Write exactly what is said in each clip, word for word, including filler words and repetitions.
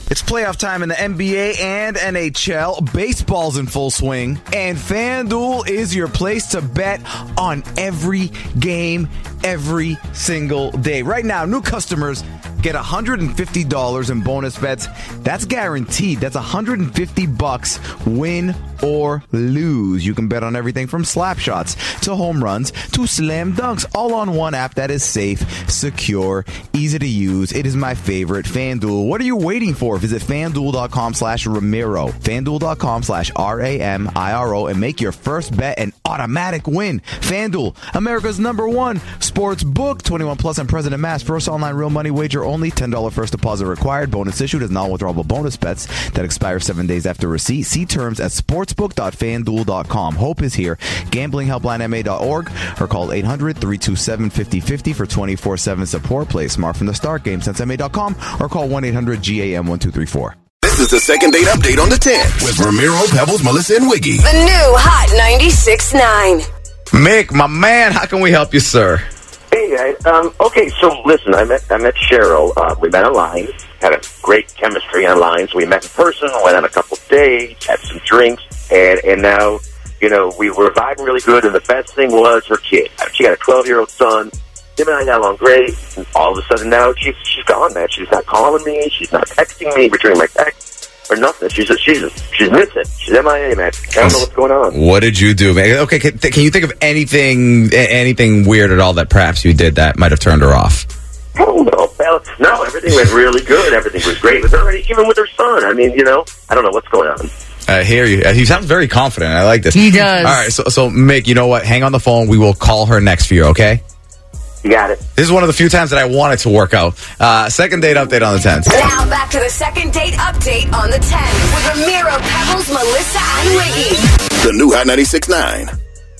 It's playoff time in the N B A and N H L. Baseball's in full swing. And FanDuel is your place to bet on every game, every single day. Right now, new customers get one hundred fifty dollars in bonus bets. That's guaranteed. That's one hundred fifty bucks, win or lose. You can bet on everything from slap shots to home runs to slam dunks, all on one app that is safe, secure, easy to use. It is my favorite, FanDuel. What are you waiting for? Visit FanDuel.com slash Ramiro. FanDuel.com slash R A M I R O and make your first bet an automatic win. FanDuel, America's number one sports book. twenty-one plus and present in mass. First online real money wager only. ten dollars first deposit required. Bonus issued as non-withdrawable bonus bets that expire seven days after receipt. See terms at sportsbook dot fan duel dot com. Hope is here. Gambling helpline M A dot org or call eight hundred, three two seven, five oh five oh for twenty-four seven support. Play smart from the start. Game sense M A dot com or call one eight hundred G A M one two three four. This is the second date update on the ten with Ramiro, Pebbles, Melissa, and Wiggy. The new Hot ninety-six point nine. Mick, my man, how can we help you, sir? Hey, guys. Um, okay, so listen, I met I met Cheryl. Uh, we met online, had a great chemistry online. So we met in person, went on a couple of dates, had some drinks, and and now, you know, we were vibing really good. And the best thing was her kid. She got a twelve-year-old son. Him and I got along great. And all of a sudden now she's she's gone, man. She's not calling me. She's not texting me, returning my text or nothing. She's she's she's missing. She's M I A, man. I don't know what's going on. What did you do, man? Okay, can, can you think of anything anything weird at all that perhaps you did that might have turned her off? I don't know. Well, no, everything went really good. Everything was great with her, even with her son. I mean, you know, I don't know what's going on. I hear you. He sounds very confident. I like this. He does. All right, so, so Mick, you know what? Hang on the phone. We will call her next for you, okay? You got it. This is one of the few times that I want it to work out. Uh, second date update on the tenth. Now back to the second date update on the tenth with Ramiro, Pebbles, Melissa, and Wiggy. The new Hot ninety-six point nine.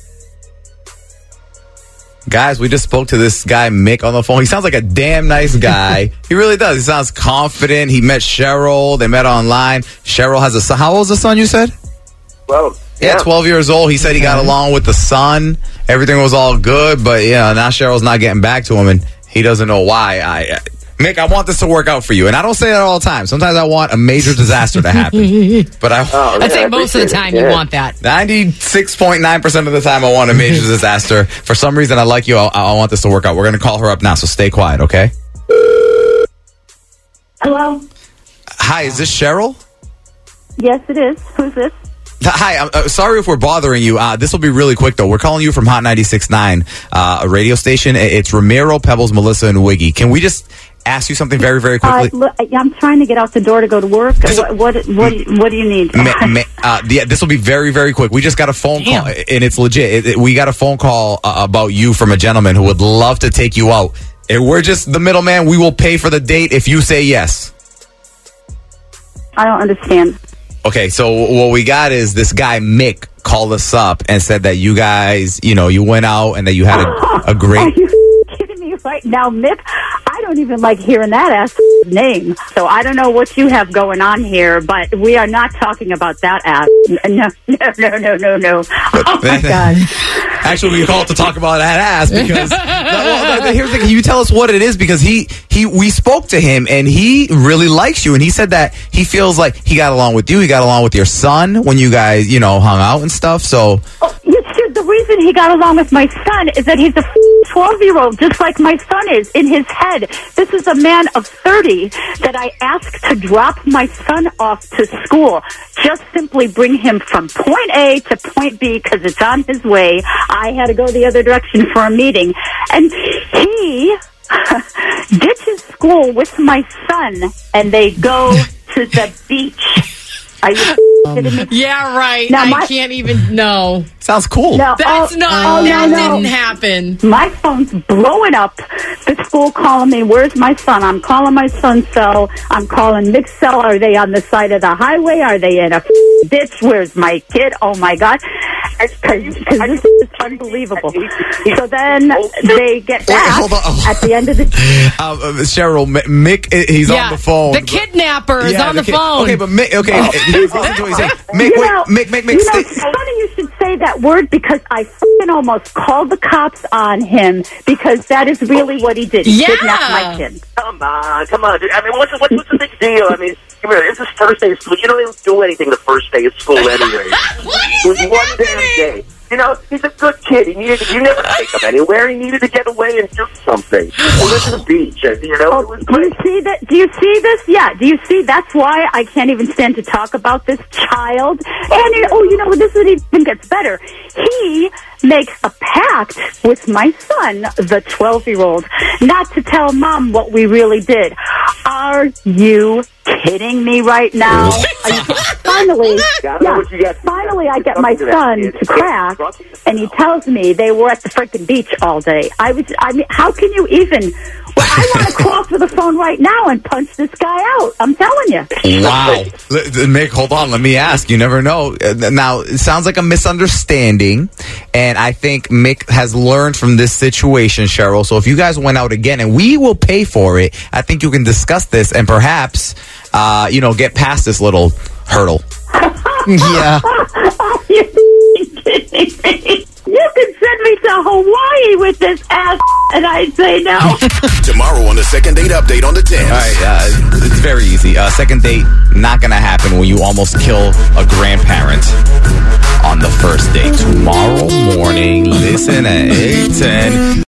Guys, we just spoke to this guy, Mick, on the phone. He sounds like a damn nice guy. He really does. He sounds confident. He met Cheryl. They met online. Cheryl has a son. How old is the son, you said? Well, yeah, yeah, twelve years old. He said he got along with the son. Everything was all good, but yeah, now Cheryl's not getting back to him, and he doesn't know why. I, I Mick, I want this to work out for you, and I don't say that all the time. Sometimes I want a major disaster to happen, but I. Oh, I'd yeah, say I most of the time it. you Yeah. want that. ninety-six point nine percent of the time I want a major disaster. For some reason, I like you. I, I want this to work out. We're going to call her up now, so stay quiet, okay? Hello? Hi, is this Cheryl? Yes, it is. Who's this? Hi, I'm uh, sorry if we're bothering you. Uh, this will be really quick, though. We're calling you from Hot ninety-six point nine, uh, a radio station. It's Ramiro, Pebbles, Melissa, and Wiggy. Can we just ask you something very, very Uh, quickly? look, I'm trying to get out the door to go to work. What, what, what, what do you need? Ma- ma- uh, yeah, this will be very, very quick. We just got a phone Damn. call, and it's legit. It, it, we got a phone call uh, about you from a gentleman who would love to take you out. And we're just the middleman. We will pay for the date if you say yes. I don't understand. Okay, so what we got is this guy, Mick, called us up and said that you guys, you know, you went out and that you had a, a great... Are you kidding me right now, Mick? I don't even like hearing that ass name. So I don't know what you have going on here, but we are not talking about that ass. No, no, no, no, no, no. Oh, my God. Actually, we called to talk about that ass because... well, here's the thing. Can you tell us what it is? Because he, he, we spoke to him, and he really likes you, and he said that he feels like he got along with you, he got along with your son when you guys, you know, hung out and stuff, so... Oh, you should, the reason he got along with my son is that he's a twelve-year-old, just like my son is, in his head. This is a man of thirty that I asked to drop my son off to school. Just simply bring him from point A to point B because it's on his way. I had to go the other direction for a meeting. And he ditches school with my son, and they go to the beach. Are you kidding me? Yeah, right. Now, I my- can't even know. Sounds cool. No, That's oh, not. oh, that no, no. didn't happen. My phone's blowing up. The school calling me, where's my son? I'm calling my son's cell. I'm calling Mick's cell. Are they on the side of the highway? Are they in a ditch? Where's my kid? Oh, my God. Because this is unbelievable. So then they get back hold on. at the end of the day. Uh, uh, Cheryl, M- Mick, uh, he's yeah, on the phone. the kidnapper is Yeah, on the, kid- phone. Okay, but Mick, okay, listen to what he's saying. Mick, You wait, know, Mick, Mick, Mick, you know, stay. it's funny you should say that word because I f***ing almost called the cops on him because that is really what he did. He Yeah. kidnapped my kid. Come on, come on. Dude. I mean, what's, what's, what's the big deal? I mean, come here. It's his first day of school. You don't even do anything the first day of school anyway. It was one damn day. You know, he's a good kid. He needed to, you never take him anywhere. He needed to get away and do something. He went to the beach, and, you know, Oh, it was do you great. see that? Do you see this? Yeah. Do you see? That's why I can't even stand to talk about this child. And you know, oh, you know, this is even gets better. He makes a pact with my son, the twelve-year-old, not to tell mom what we really did. Are you kidding me right now? Are you, finally, Gotta know yeah, what you got. finally, I get my Talk to that son kid. to crack, and he tells me they were at the freaking beach all day. I was, I mean, how can you even? Well, I want to call for the phone right now and punch this guy out. I'm telling you. Wow. L- Mick, hold on. Let me ask. You never know. Uh, Now, it sounds like a misunderstanding, and I think Mick has learned from this situation, Cheryl. So if you guys went out again, and we will pay for it, I think you can discuss this and perhaps, uh, you know, get past this little hurdle. Yeah. Are you kidding me? You can send me to Hawaii with this ass, and I'd say no. Tomorrow on the Second Date Update on the ten. All right, uh, it's very easy. Uh, second date, not going to happen when you almost kill a grandparent on the first date. Tomorrow morning, listen at eight ten.